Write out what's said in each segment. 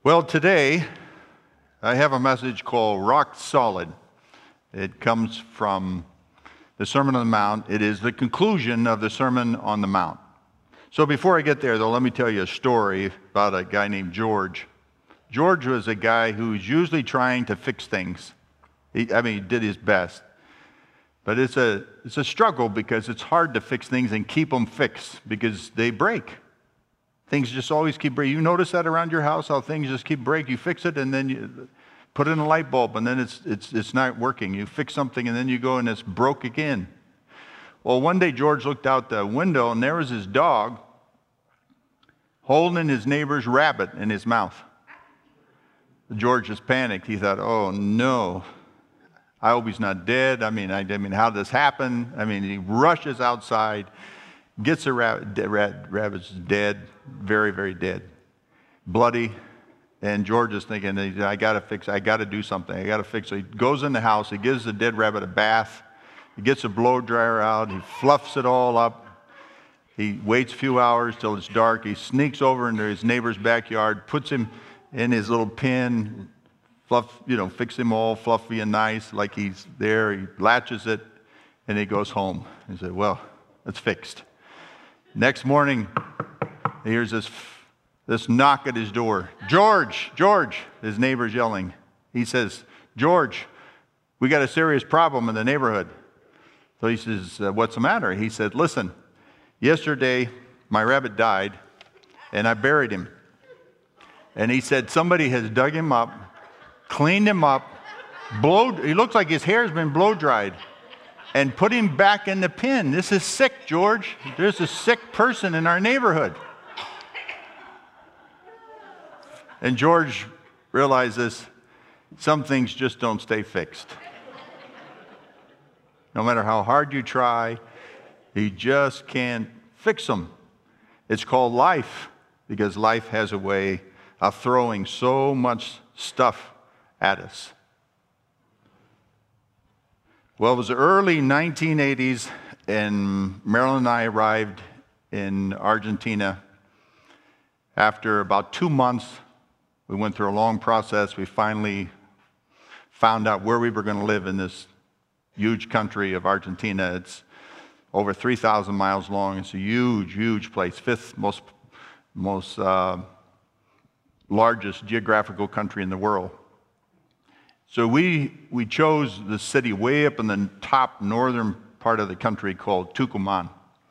Well, today I have a message called Rock Solid. It comes from the Sermon on the Mount. It is the conclusion of the Sermon on the Mount. So before I get there, though, let me tell you a story about a guy named George. George was a guy who's usually trying to fix things. He did his best. But it's a struggle because it's hard to fix things and keep them fixed because they break. Things just always keep breaking. You notice that around your house, how things just keep breaking. You fix it and then you put in a light bulb and then it's not working. You fix something and then you go and it's broke again. Well, one day George looked out the window and there was his dog holding his neighbor's rabbit in his mouth. George just panicked. He thought, oh no, I hope he's not dead. I mean, how did this happen? He rushes outside, gets the rabbit's dead, very, very dead, bloody. And George is thinking, I got to do something. I got to fix it. He goes in the house. He gives the dead rabbit a bath. He gets a blow dryer out. He fluffs it all up. He waits a few hours till it's dark. He sneaks over into his neighbor's backyard, puts him in his little pen, fix him all fluffy and nice like he's there. He latches it, and he goes home. He said, well, it's fixed. Next morning, he hears this knock at his door. George, his neighbor's yelling. He says, George, we got a serious problem in the neighborhood. So he says, what's the matter? He said, listen, yesterday my rabbit died and I buried him. And he said somebody has dug him up, cleaned him up, he looks like his hair's been blow dried, and put him back in the pen. This is sick, George. There's a sick person in our neighborhood. And George realizes some things just don't stay fixed. No matter how hard you try, you just can't fix them. It's called life, because life has a way of throwing so much stuff at us. Well, it was the early 1980s, and Marilyn and I arrived in Argentina. After about 2 months, we went through a long process. We finally found out where we were going to live in this huge country of Argentina. It's over 3,000 miles long. It's a huge, huge place, fifth most largest geographical country in the world. So we chose the city way up in the top northern part of the country called Tucumán.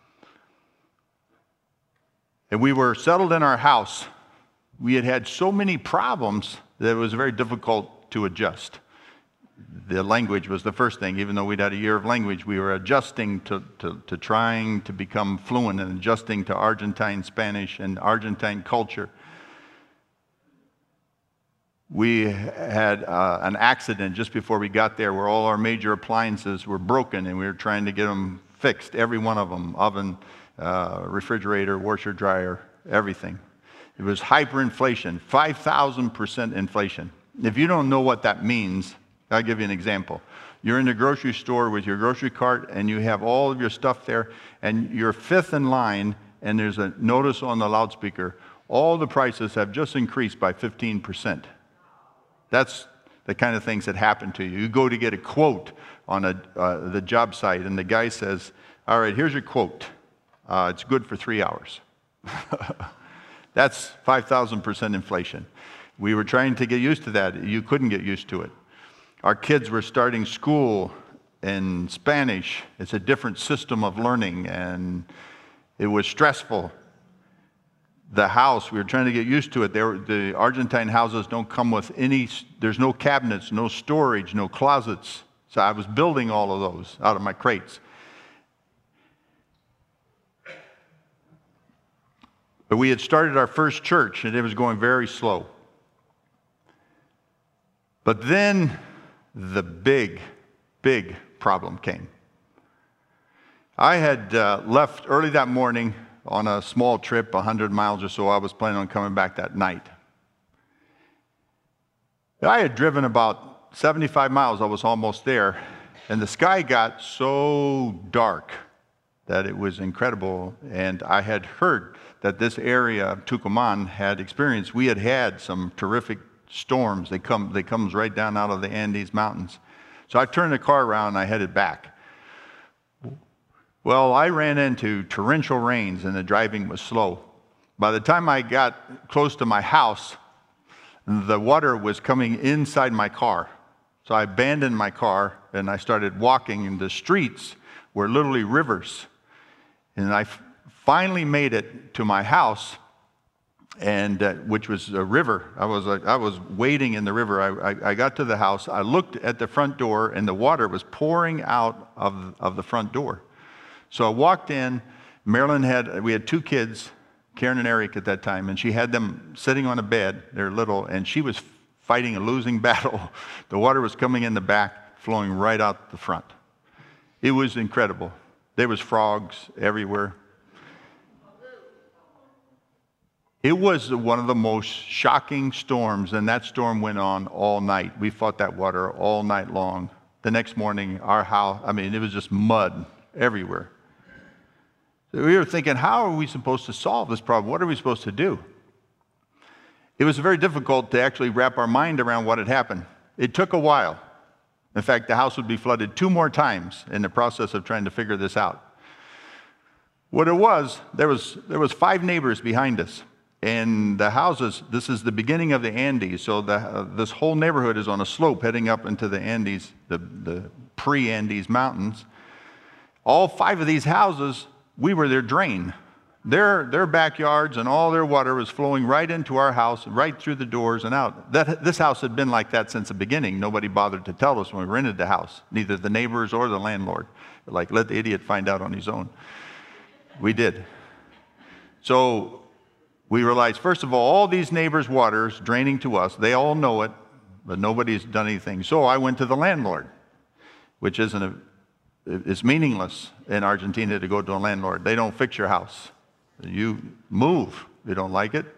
And we were settled in our house. We had so many problems that it was very difficult to adjust. The language was the first thing. Even though we'd had a year of language, we were adjusting to trying to become fluent and adjusting to Argentine Spanish and Argentine culture. We had an accident just before we got there where all our major appliances were broken and we were trying to get them fixed, every one of them, oven, refrigerator, washer, dryer, everything. It was hyperinflation, 5,000% inflation. If you don't know what that means, I'll give you an example. You're in the grocery store with your grocery cart and you have all of your stuff there and you're fifth in line and there's a notice on the loudspeaker. All the prices have just increased by 15%. That's the kind of things that happen to you. You go to get a quote on the job site, and the guy says, all right, here's your quote. It's good for 3 hours. That's 5,000% inflation. We were trying to get used to that. You couldn't get used to it. Our kids were starting school in Spanish. It's a different system of learning, and it was stressful. The house, we were trying to get used to it. The Argentine houses don't come with there's no cabinets, no storage, no closets. So I was building all of those out of my crates. But we had started our first church, and it was going very slow. But then the big, big problem came. I had left early that morning on a small trip, 100 miles or so. I was planning on coming back that night. I had driven about 75 miles. I was almost there. And the sky got so dark that it was incredible. And I had heard that this area of Tucumán had experienced, we had had some terrific storms. They comes right down out of the Andes Mountains. So I turned the car around and I headed back. Well, I ran into torrential rains and the driving was slow. By the time I got close to my house, the water was coming inside my car. So I abandoned my car and I started walking, and the streets were literally rivers. And I finally made it to my house, and which was a river. I was wading in the river. I got to the house. I looked at the front door, and the water was pouring out of the front door. So I walked in. Marilyn we had 2 kids, Karen and Eric at that time, and she had them sitting on a bed. They're little, and she was fighting a losing battle. The water was coming in the back, flowing right out the front. It was incredible. There was frogs everywhere. It was one of the most shocking storms, and that storm went on all night. We fought that water all night long. The next morning, our house, it was just mud everywhere. We were thinking, how are we supposed to solve this problem? What are we supposed to do? It was very difficult to actually wrap our mind around what had happened. It took a while. In fact, the house would be flooded 2 more times in the process of trying to figure this out. What it was, there was 5 neighbors behind us. And the houses, this is the beginning of the Andes, so this whole neighborhood is on a slope heading up into the Andes, the pre-Andes mountains. All 5 of these houses, we were their drain. Their backyards and all their water was flowing right into our house, right through the doors and out. This house had been like that since the beginning. Nobody bothered to tell us when we rented the house, neither the neighbors or the landlord. Like, let the idiot find out on his own. We did. So we realized, first of all these neighbors' waters draining to us, they all know it, but nobody's done anything. So I went to the landlord, which it's meaningless in Argentina to go to a landlord. They don't fix your house. You move. You don't like it.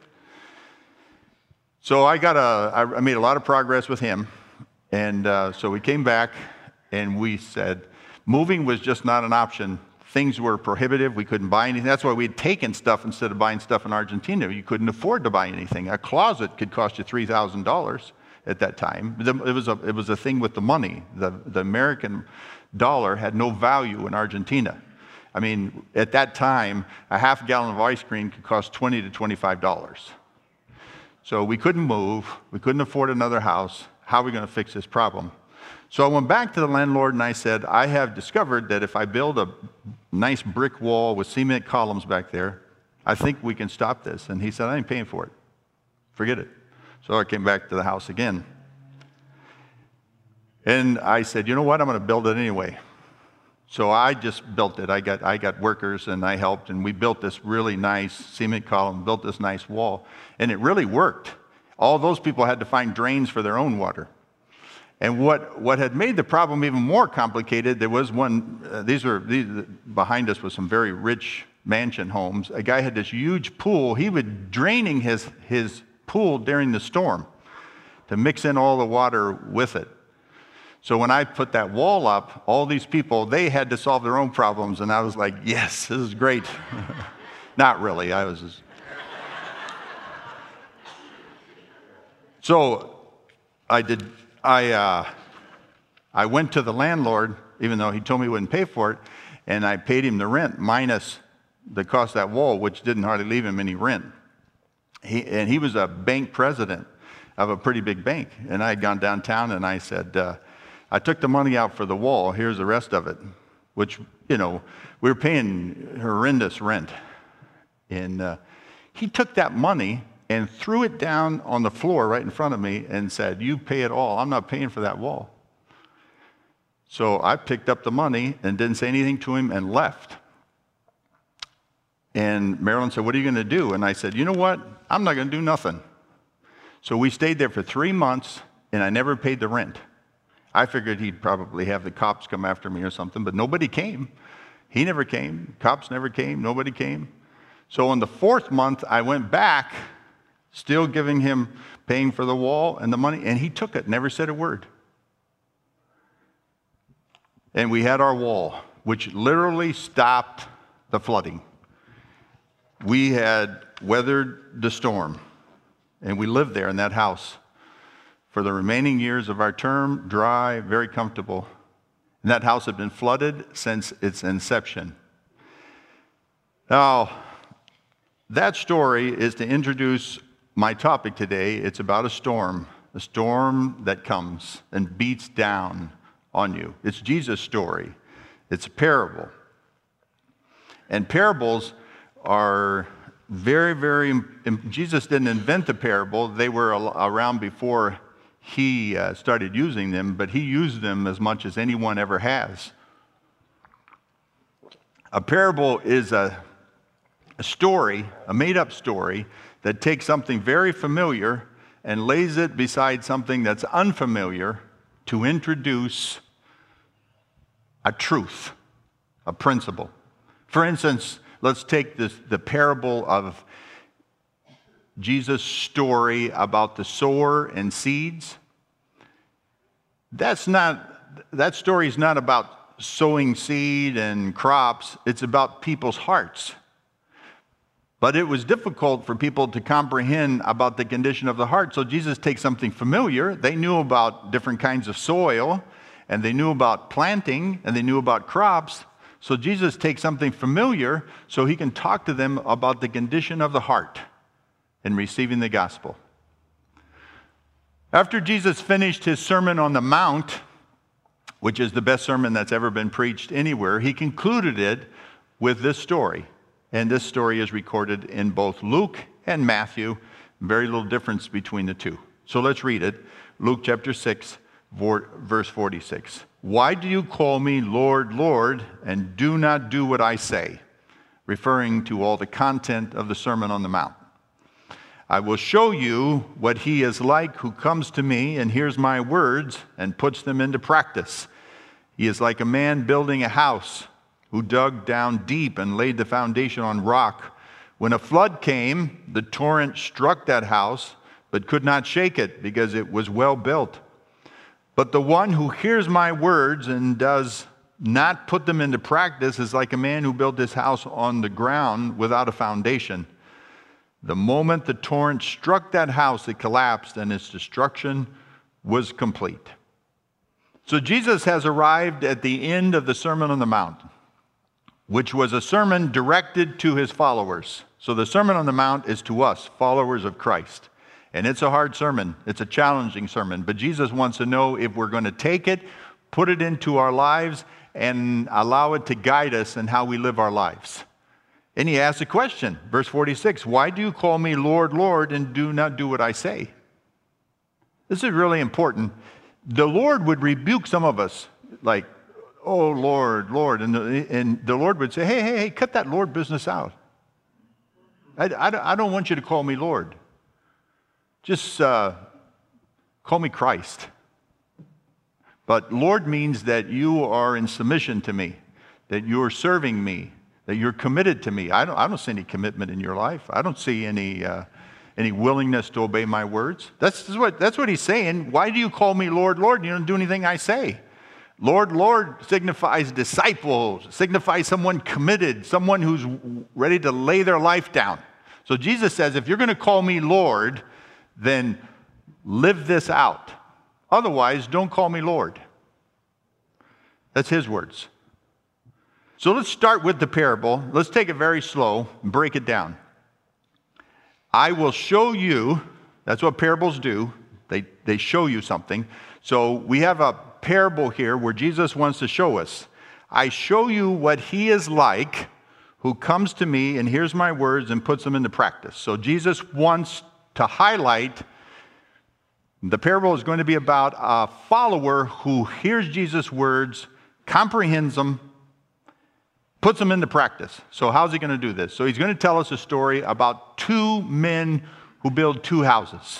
So I made a lot of progress with him. And so we came back and we said, moving was just not an option. Things were prohibitive. We couldn't buy anything. That's why we'd taken stuff instead of buying stuff in Argentina. You couldn't afford to buy anything. A closet could cost you $3,000 at that time. It was a thing with the money. The American dollar had no value in Argentina. At that time, a half gallon of ice cream could cost $20 to $25. So we couldn't move. We couldn't afford another house. How are we going to fix this problem? So I went back to the landlord and I said, I have discovered that if I build a nice brick wall with cement columns back there, I think we can stop this. And he said, I ain't paying for it. Forget it. So I came back to the house again. And I said, you know what? I'm going to build it anyway. So I just built it. I got workers and I helped, and we built this really nice cement column, built this nice wall, and it really worked. All those people had to find drains for their own water. And what had made the problem even more complicated, there was these behind us was some very rich mansion homes. A guy had this huge pool. He was draining his pool during the storm to mix in all the water with it. So when I put that wall up, all these people, they had to solve their own problems, and I was like, yes, this is great. Not really, I was just... So I went to the landlord, even though he told me he wouldn't pay for it, and I paid him the rent minus the cost of that wall, which didn't hardly leave him any rent. He was a bank president of a pretty big bank, and I had gone downtown and I said, I took the money out for the wall, here's the rest of it, which, we were paying horrendous rent. And he took that money and threw it down on the floor right in front of me and said, you pay it all, I'm not paying for that wall. So I picked up the money and didn't say anything to him and left. And Marilyn said, what are you going to do? And I said, you know what, I'm not going to do nothing. So we stayed there for 3 months, and I never paid the rent. I figured he'd probably have the cops come after me or something, but nobody came. He never came. Cops never came. Nobody came. So in the 4th month, I went back, still giving him, paying for the wall and the money, and he took it, never said a word. And we had our wall, which literally stopped the flooding. We had weathered the storm, and we lived there in that house for the remaining years of our term, dry, very comfortable. And that house had been flooded since its inception. Now, that story is to introduce my topic today. It's about a storm that comes and beats down on you. It's Jesus' story. It's a parable. And parables are Jesus didn't invent the parable. They were around before he started using them, but he used them as much as anyone ever has. A parable is a story, a made-up story, that takes something very familiar and lays it beside something that's unfamiliar to introduce a truth, a principle. For instance, let's take the parable of Jesus' story about the sower and seeds. That story is not about sowing seed and crops. It's about people's hearts. But it was difficult for people to comprehend about the condition of the heart. So Jesus takes something familiar. They knew about different kinds of soil, and they knew about planting, and they knew about crops. So Jesus takes something familiar so he can talk to them about the condition of the heart in receiving the gospel. After Jesus finished his Sermon on the Mount, which is the best sermon that's ever been preached anywhere, he concluded it with this story. And this story is recorded in both Luke and Matthew. Very little difference between the two. So let's read it. Luke chapter 6, verse 46. Why do you call me Lord, Lord, and do not do what I say? Referring to all the content of the Sermon on the Mount. I will show you what he is like who comes to me and hears my words and puts them into practice. He is like a man building a house who dug down deep and laid the foundation on rock. When a flood came, the torrent struck that house, but could not shake it because it was well built. But the one who hears my words and does not put them into practice is like a man who built his house on the ground without a foundation. The moment the torrent struck that house, it collapsed and its destruction was complete. So Jesus has arrived at the end of the Sermon on the Mount, which was a sermon directed to his followers. So the Sermon on the Mount is to us, followers of Christ. And it's a hard sermon. It's a challenging sermon. But Jesus wants to know if we're going to take it, put it into our lives, and allow it to guide us in how we live our lives. And he asks a question, verse 46, why do you call me Lord, Lord, and do not do what I say? This is really important. The Lord would rebuke some of us, like, oh, Lord, Lord. And the Lord would say, hey, cut that Lord business out. I don't want you to call me Lord. Just call me Christ. But Lord means that you are in submission to me, that you're serving me, that you're committed to me. I don't see any commitment in your life. I don't see any willingness to obey my words. That's what he's saying. Why do you call me Lord, Lord? You don't do anything I say. Lord, Lord signifies disciple, signifies someone committed, someone who's ready to lay their life down. So Jesus says, if you're going to call me Lord, then live this out. Otherwise, don't call me Lord. That's his words. So let's start with the parable. Let's take it very slow and break it down. I will show you, that's what parables do. They show you something. So we have a parable here where Jesus wants to show us. I show you what he is like who comes to me and hears my words and puts them into practice. So Jesus wants to highlight, the parable is going to be about a follower who hears Jesus' words, comprehends them, puts them into practice. So how's he going to do this? So he's going to tell us a story about two men who build two houses.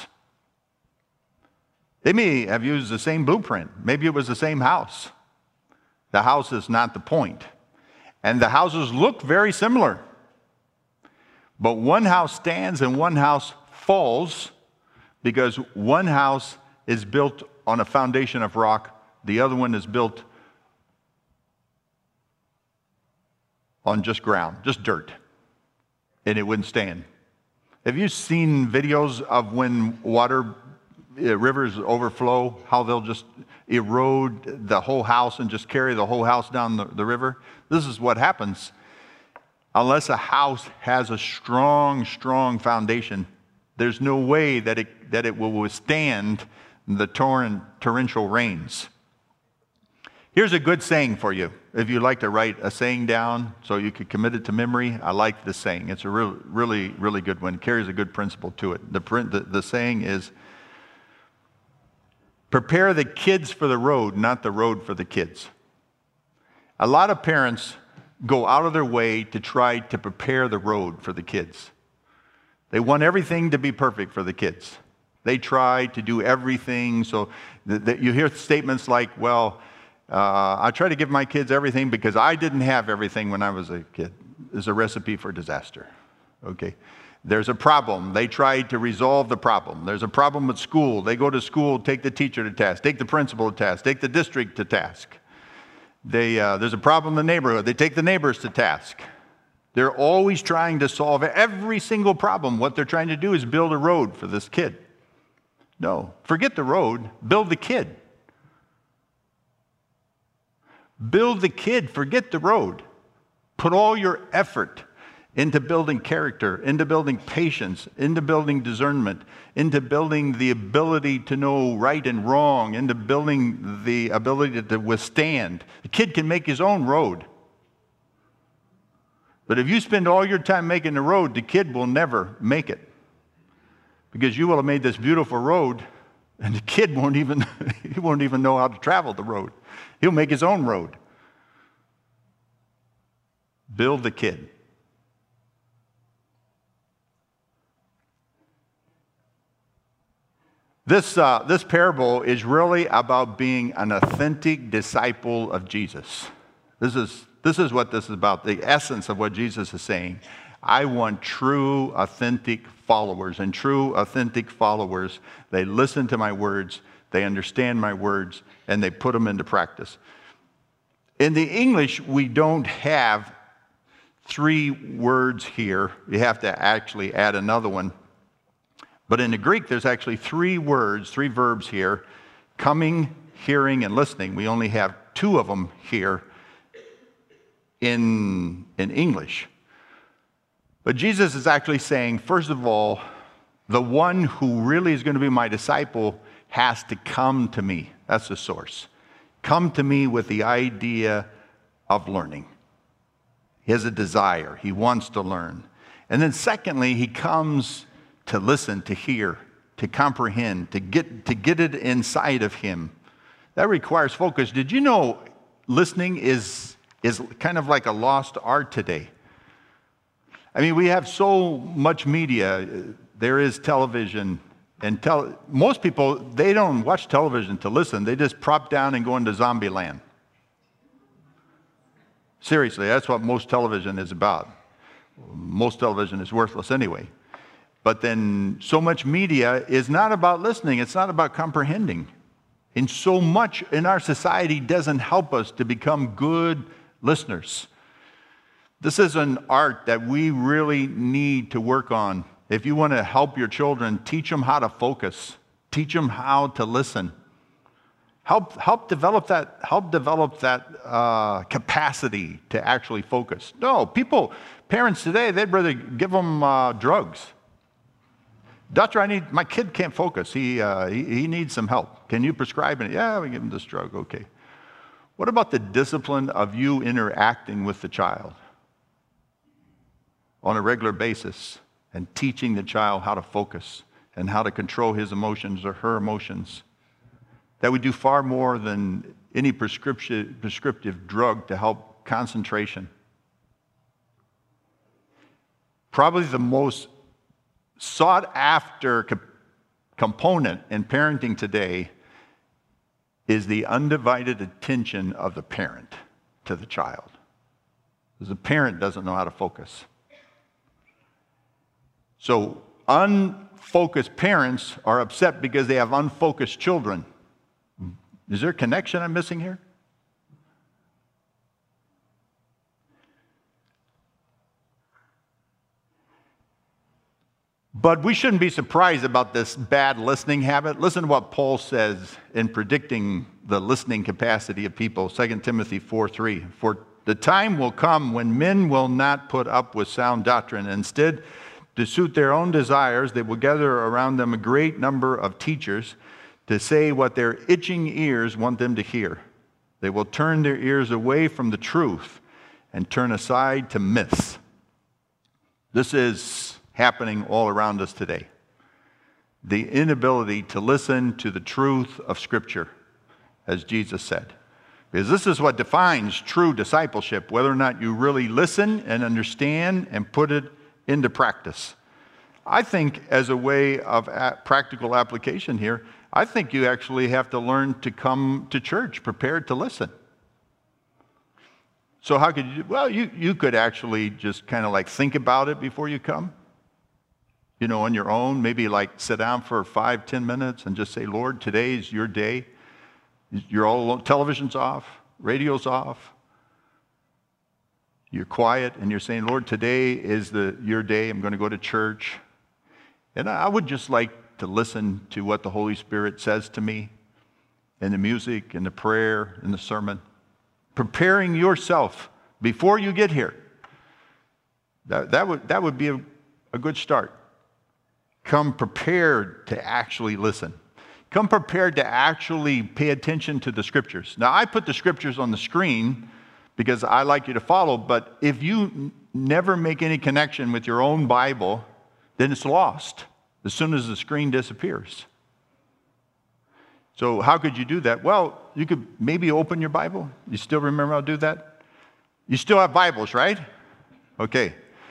They may have used the same blueprint. Maybe it was the same house. The house is not the point. And the houses look very similar. But one house stands and one house falls because one house is built on a foundation of rock. The other one is built on just ground, just dirt, and it wouldn't stand. Have you seen videos of when rivers overflow, how they'll just erode the whole house and just carry the whole house down the river? This is what happens. Unless a house has a strong foundation, there's no way that it will withstand the torrential rains. Here's a good saying for you. If you'd like to write a saying down so you could commit it to memory, I like this saying. It's a really good one. It carries a good principle to it. The saying is, prepare the kids for the road, not the road for the kids. A lot of parents go out of their way to try to prepare the road for the kids. They want everything to be perfect for the kids. They try to do everything so that you hear statements like, well, I try to give my kids everything because I didn't have everything when I was a kid. It's a recipe for disaster. Okay. There's a problem. They try to resolve the problem. There's a problem with school. They go to school, take the teacher to task, take the principal to task, take the district to task. There's a problem in the neighborhood. They take the neighbors to task. They're always trying to solve every single problem. What they're trying to do is build a road for this kid. No, forget the road. Build the kid. Build the kid. Forget the road. Put all your effort into building character, into building patience, into building discernment, into building the ability to know right and wrong, into building the ability to withstand. The kid can make his own road. But if you spend all your time making the road, the kid will never make it. Because you will have made this beautiful road, and the kid won't even know how to travel the road. He'll make his own road. Build the kid. This parable is really about being an authentic disciple of Jesus. This is what this is about, the essence of what Jesus is saying. I want true, authentic followers. And true, authentic followers, they listen to my words, they understand my words, and they put them into practice. In the English, we don't have 3 words here. You have to actually add another one. But in the Greek, there's actually 3 words, 3 verbs here: coming, hearing, and listening. We only have 2 of them here in English. But Jesus is actually saying, first of all, the one who really is going to be my disciple has to come to me. That's the source. Come to me with the idea of learning. He has a desire. He wants to learn. And then secondly, he comes to listen, to hear, to comprehend, to get it inside of him. That requires focus. Did you know listening is kind of like a lost art today? I mean, we have so much media. There is television, and most people, they don't watch television to listen. They just prop down and go into zombie land. Seriously, that's what most television is about. Most television is worthless anyway. But then so much media is not about listening. It's not about comprehending. And so much in our society doesn't help us to become good listeners. This is an art that we really need to work on. If you want to help your children, teach them how to focus. Teach them how to listen. Help develop that capacity to actually focus. No, parents today, they'd rather give them drugs. Doctor, my kid can't focus. He needs some help. Can you prescribe it? Yeah, we give him this drug. Okay. What about the discipline of you interacting with the child on a regular basis and teaching the child how to focus and how to control his emotions or her emotions? That would do far more than any prescriptive drug to help concentration. Probably the most sought after component in parenting today is the undivided attention of the parent to the child. Because the parent doesn't know how to focus. So unfocused parents are upset because they have unfocused children. Is there a connection I'm missing here? But we shouldn't be surprised about this bad listening habit. Listen to what Paul says in predicting the listening capacity of people, 2 Timothy 4:3. For the time will come when men will not put up with sound doctrine. Instead, to suit their own desires, they will gather around them a great number of teachers to say what their itching ears want them to hear. They will turn their ears away from the truth and turn aside to myths. This is happening all around us today. The inability to listen to the truth of Scripture, as Jesus said. Because this is what defines true discipleship, whether or not you really listen and understand and put it into practice. I think as a way of practical application here, I think you actually have to learn to come to church prepared to listen. So how could you? Well, you could actually just kind of like think about it before you come. You know, on your own, maybe like sit down for 5-10 minutes and just say, Lord, today's your day. You're all alone. Television's off, radio's off. You're quiet and you're saying, Lord, today is your day. I'm going to go to church. And I would just like to listen to what the Holy Spirit says to me in the music, in the prayer, in the sermon. Preparing yourself before you get here. That would be a good start. Come prepared to actually listen. Come prepared to actually pay attention to the Scriptures. Now, I put the Scriptures on the screen because I like you to follow, but if you never make any connection with your own Bible, then it's lost as soon as the screen disappears. So how could you do that? Well, you could maybe open your Bible. You still remember how to do that? You still have Bibles, right? Okay.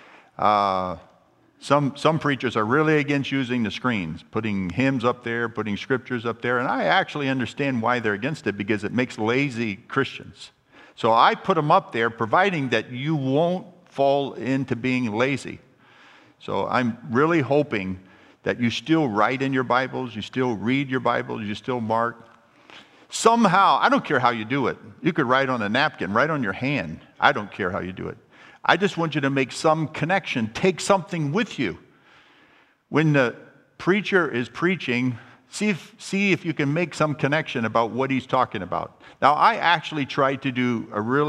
Some preachers are really against using the screens, putting hymns up there, putting scriptures up there, and I actually understand why they're against it, because it makes lazy Christians. So I put them up there, providing that you won't fall into being lazy. So I'm really hoping that you still write in your Bibles, you still read your Bibles, you still mark. Somehow, I don't care how you do it. You could write on a napkin, write on your hand. I don't care how you do it. I just want you to make some connection. Take something with you. When the preacher is preaching, see if you can make some connection about what he's talking about. Now, I actually try to do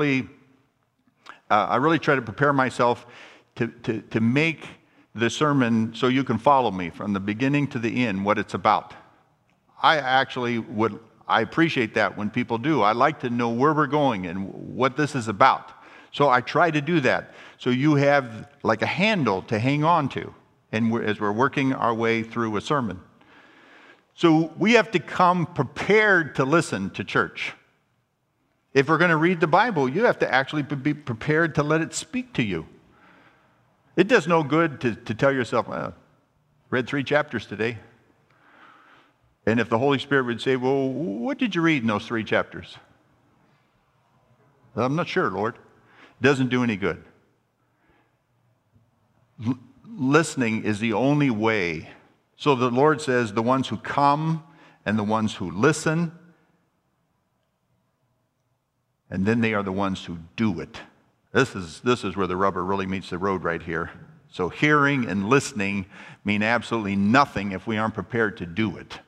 I really try to prepare myself to make the sermon so you can follow me from the beginning to the end, what it's about. I appreciate that when people do. I like to know where we're going and what this is about. So I try to do that. So you have like a handle to hang on to as we're working our way through a sermon. So we have to come prepared to listen to church. If we're going to read the Bible, you have to actually be prepared to let it speak to you. It does no good to tell yourself, read 3 chapters today. And if the Holy Spirit would say, well, what did you read in those 3 chapters? I'm not sure, Lord. It doesn't do any good. Listening is the only way. So the Lord says the ones who come and the ones who listen, and then they are the ones who do it. This is where the rubber really meets the road right here. So hearing and listening mean absolutely nothing if we aren't prepared to do it.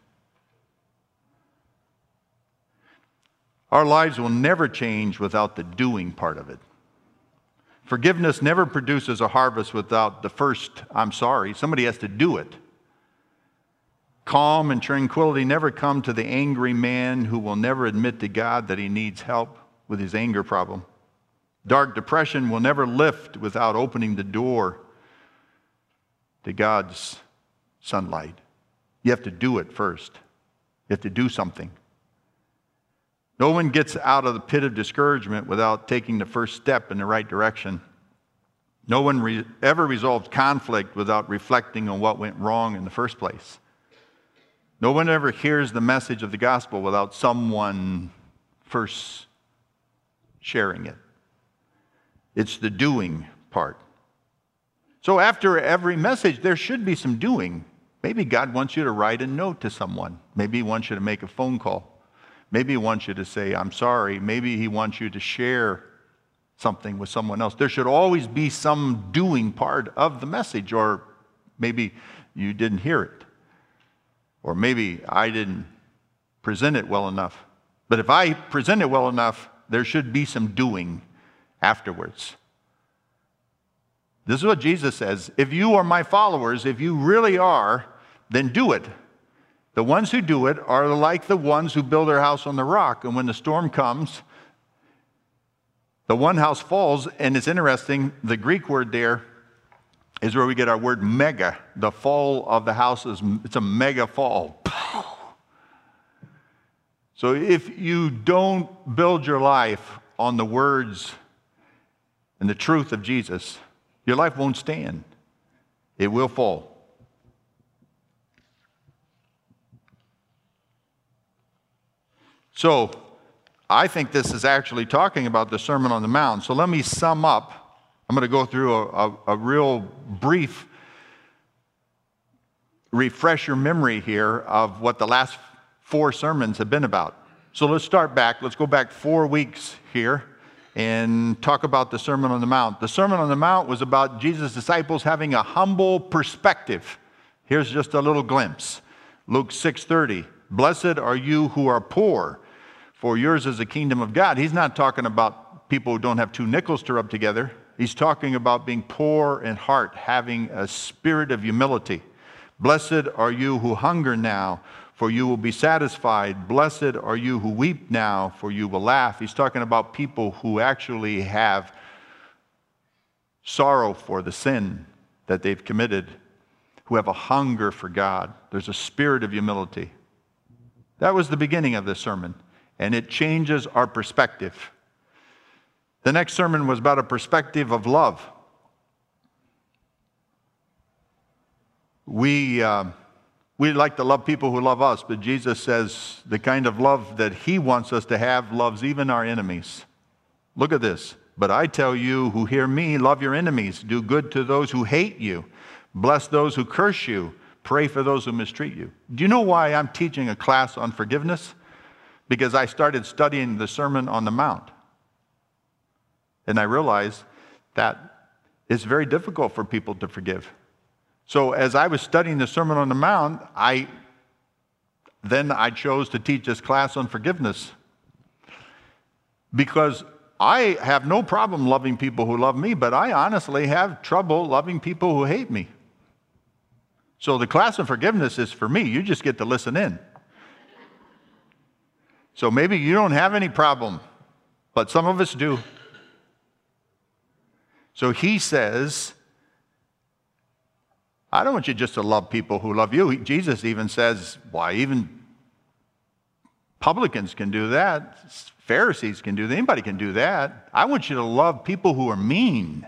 Our lives will never change without the doing part of it. Forgiveness never produces a harvest without the first, I'm sorry. Somebody has to do it. Calm and tranquility never come to the angry man who will never admit to God that he needs help with his anger problem. Dark depression will never lift without opening the door to God's sunlight. You have to do it first. You have to do something. No one gets out of the pit of discouragement without taking the first step in the right direction. No one ever resolves conflict without reflecting on what went wrong in the first place. No one ever hears the message of the gospel without someone first sharing it. It's the doing part. So after every message, there should be some doing. Maybe God wants you to write a note to someone. Maybe He wants you to make a phone call. Maybe He wants you to say, I'm sorry. Maybe He wants you to share something with someone else. There should always be some doing part of the message, or maybe you didn't hear it. Or maybe I didn't present it well enough. But if I present it well enough, there should be some doing afterwards. This is what Jesus says. If you are my followers, if you really are, then do it. The ones who do it are like the ones who build their house on the rock. And when the storm comes, the one house falls. And it's interesting, the Greek word there is where we get our word mega. The fall of the house it's a mega fall. So if you don't build your life on the words and the truth of Jesus, your life won't stand. It will fall. So I think this is actually talking about the Sermon on the Mount. So let me sum up. I'm going to go through a real brief refresh your memory here of what the last 4 sermons have been about. So let's start back. Let's go back 4 weeks here and talk about the Sermon on the Mount. The Sermon on the Mount was about Jesus' disciples having a humble perspective. Here's just a little glimpse. Luke 6:30. Blessed are you who are poor, for yours is the kingdom of God. He's not talking about people who don't have 2 nickels to rub together. He's talking about being poor in heart, having a spirit of humility. Blessed are you who hunger now, for you will be satisfied. Blessed are you who weep now, for you will laugh. He's talking about people who actually have sorrow for the sin that they've committed, who have a hunger for God. There's a spirit of humility. That was the beginning of this sermon, and it changes our perspective. The next sermon was about a perspective of love. We like to love people who love us, but Jesus says the kind of love that he wants us to have loves even our enemies. Look at this. But I tell you who hear me, love your enemies. Do good to those who hate you. Bless those who curse you. Pray for those who mistreat you. Do you know why I'm teaching a class on forgiveness? Because I started studying the Sermon on the Mount. And I realized that it's very difficult for people to forgive. So as I was studying the Sermon on the Mount, I chose to teach this class on forgiveness. Because I have no problem loving people who love me, but I honestly have trouble loving people who hate me. So the class on forgiveness is for me. You just get to listen in. So maybe you don't have any problem, but some of us do. So he says, I don't want you just to love people who love you. Jesus even says, why, even publicans can do that. Pharisees can do that. Anybody can do that. I want you to love people who are mean.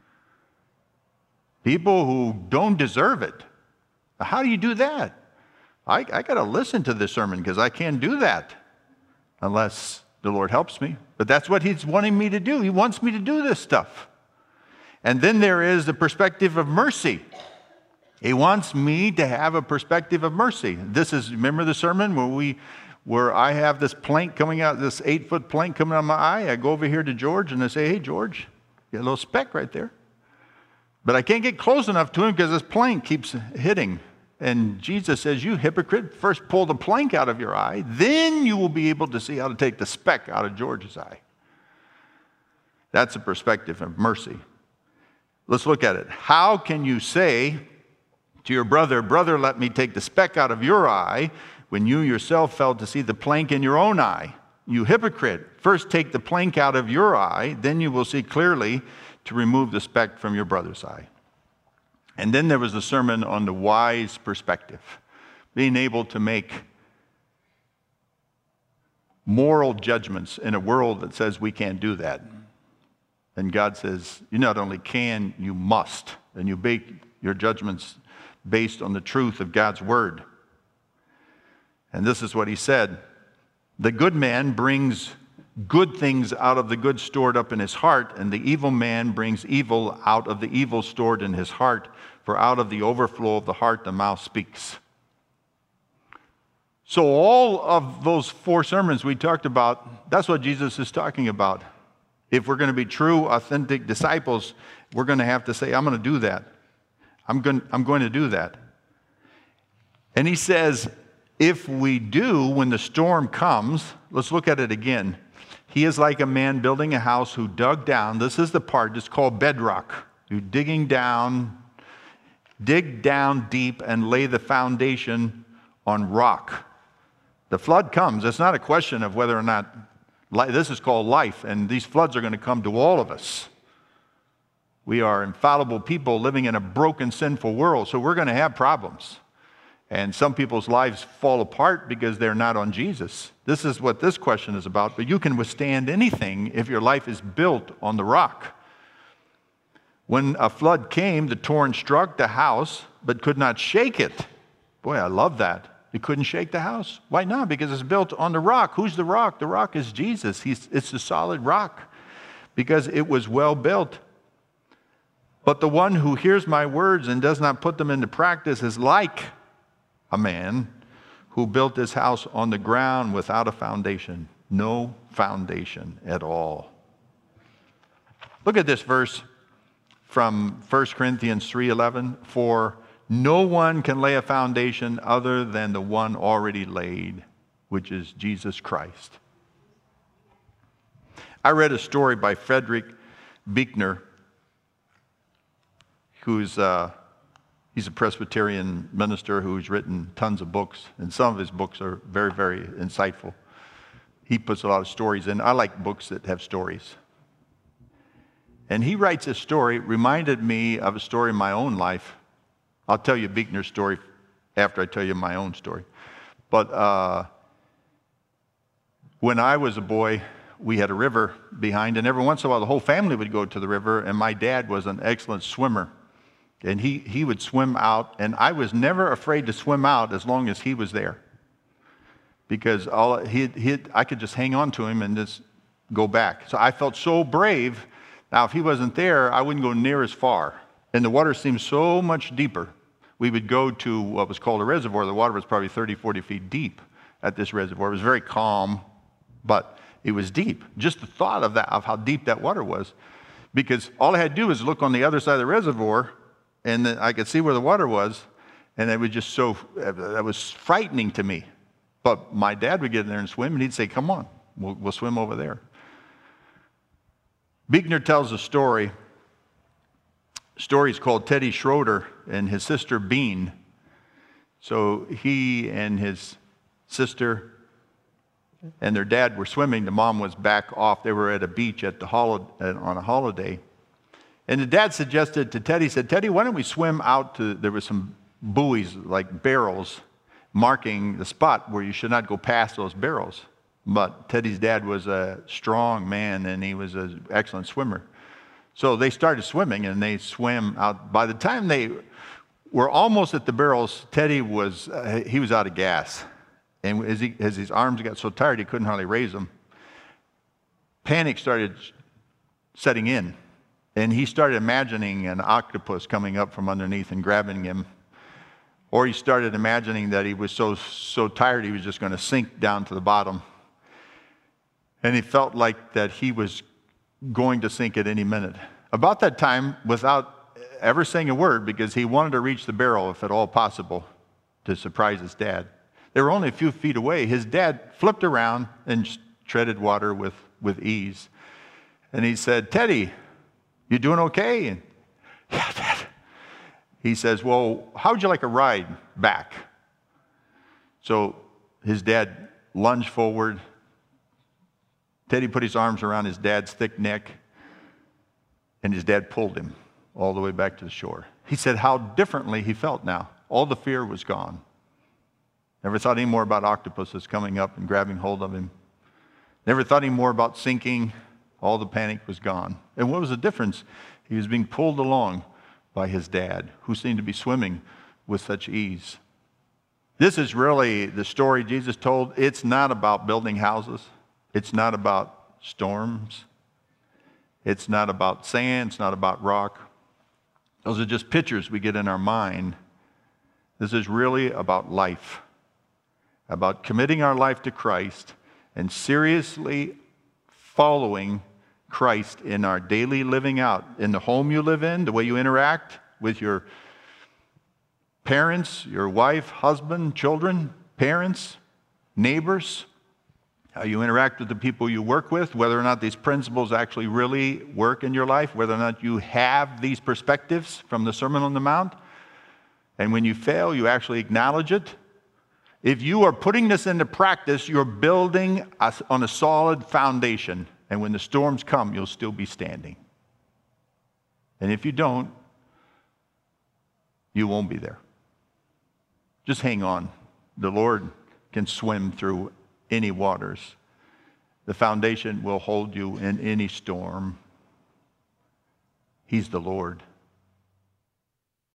People who don't deserve it. How do you do that? I got to listen to this sermon because I can't do that unless the Lord helps me. But that's what he's wanting me to do. He wants me to do this stuff. And then there is the perspective of mercy. He wants me to have a perspective of mercy. This is, remember the sermon where I have this plank coming out, this 8-foot plank coming out of my eye? I go over here to George and I say, hey, George, you got a little speck right there. But I can't get close enough to him because this plank keeps hitting. And Jesus says, you hypocrite, first pull the plank out of your eye, then you will be able to see how to take the speck out of George's eye. That's a perspective of mercy. Let's look at it. How can you say to your brother, brother, let me take the speck out of your eye, when you yourself failed to see the plank in your own eye? You hypocrite, first take the plank out of your eye, then you will see clearly to remove the speck from your brother's eye. And then there was the sermon on the wise perspective, being able to make moral judgments in a world that says we can't do that. And God says, you not only can, you must. And you make your judgments based on the truth of God's word. And this is what he said. The good man brings good things out of the good stored up in his heart, and the evil man brings evil out of the evil stored in his heart. For out of the overflow of the heart, the mouth speaks. So all of those 4 sermons we talked about, that's what Jesus is talking about. If we're going to be true, authentic disciples, we're going to have to say, I'm going to do that. I'm going to do that. And he says, if we do, when the storm comes, let's look at it again. He is like a man building a house who dug down. This is the part, it's called bedrock. You're digging down, dig down deep and lay the foundation on rock. The flood comes. It's not a question of whether or not, this is called life, and these floods are going to come to all of us. We are infallible people living in a broken, sinful world, so we're going to have problems. And some people's lives fall apart because they're not on Jesus. This is what this question is about. But you can withstand anything if your life is built on the rock. When a flood came, the torrent struck the house, but could not shake it. Boy, I love that. It couldn't shake the house. Why not? Because it's built on the rock. Who's the rock? The rock is Jesus. It's the solid rock because it was well built. But the one who hears my words and does not put them into practice is like a man who built his house on the ground without a foundation. No foundation at all. Look at this verse from 1 Corinthians 3:11. For no one can lay a foundation other than the one already laid, which is Jesus Christ. I read a story by Frederick Buechner, who's he's a Presbyterian minister who's written tons of books, and some of his books are very, very insightful. He puts a lot of stories in. I like books that have stories. And he writes a story, reminded me of a story in my own life. I'll tell you Buechner's story after I tell you my own story. But when I was a boy, we had a river behind, and every once in a while the whole family would go to the river, and my dad was an excellent swimmer. And he would swim out, and I was never afraid to swim out as long as he was there. Because I could just hang on to him and just go back. So I felt so brave. Now, if he wasn't there, I wouldn't go near as far. And the water seemed so much deeper. We would go to what was called a reservoir. The water was probably 30, 40 feet deep at this reservoir. It was very calm, but it was deep. Just the thought of that, of how deep that water was. Because all I had to do was look on the other side of the reservoir, and then I could see where the water was, and it was just that was frightening to me. But my dad would get in there and swim, and he'd say, come on, we'll swim over there. Buechner tells a story. The story is called Teddy Schroeder and his sister Bean. So he and his sister and their dad were swimming. The mom was back off. They were at a beach on a holiday. And the dad suggested to Teddy, said, Teddy, why don't we swim out to, there were some buoys, like barrels, marking the spot where you should not go past those barrels. But Teddy's dad was a strong man, and he was an excellent swimmer. So they started swimming, and they swam out. By the time they were almost at the barrels, Teddy was out of gas. And as his arms got so tired, he couldn't hardly raise them. Panic started setting in. And he started imagining an octopus coming up from underneath and grabbing him. Or he started imagining that he was so tired he was just going to sink down to the bottom. And he felt like that he was going to sink at any minute. About that time, without ever saying a word, because he wanted to reach the barrel if at all possible to surprise his dad. They were only a few feet away. His dad flipped around and treaded water with ease. And he said, Teddy, you doing okay? And, yeah, Dad. He says, well, how would you like a ride back? So his dad lunged forward. Teddy put his arms around his dad's thick neck, and his dad pulled him all the way back to the shore. He said how differently he felt now. All the fear was gone. Never thought any more about octopuses coming up and grabbing hold of him. Never thought any more about sinking. All the panic was gone. And what was the difference? He was being pulled along by his dad, who seemed to be swimming with such ease. This is really the story Jesus told. It's not about building houses. It's not about storms. It's not about sand. It's not about rock. Those are just pictures we get in our mind. This is really about life, about committing our life to Christ and seriously following Christ in our daily living out, in the home you live in, the way you interact with your parents, your wife, husband, children, parents, neighbors, how you interact with the people you work with, whether or not these principles actually really work in your life, whether or not you have these perspectives from the Sermon on the Mount. And when you fail, you actually acknowledge it. If you are putting this into practice, you're building on a solid foundation. And when the storms come, you'll still be standing. And if you don't, you won't be there. Just hang on. The Lord can swim through any waters. The foundation will hold you in any storm. He's the Lord.